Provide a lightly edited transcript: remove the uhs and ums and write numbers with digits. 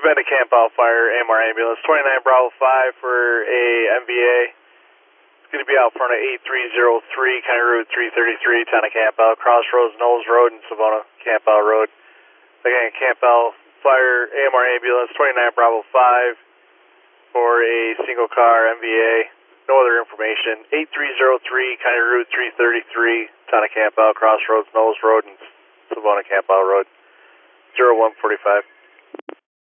been a Camp Out Fire AMR ambulance, 29 Bravo 5 for a MVA. It's going to be out front of 8303, County Route 333, town of Camp Out, Crossroads, Knowles Road, and Savona Camp Out Road. Again, Camp Out Fire AMR ambulance, 29 Bravo 5 for a single car MVA. No other information. 8303, County Route 333, town of Camp Out, Crossroads, Knowles Road, and Savona Camp Out Road. 0145.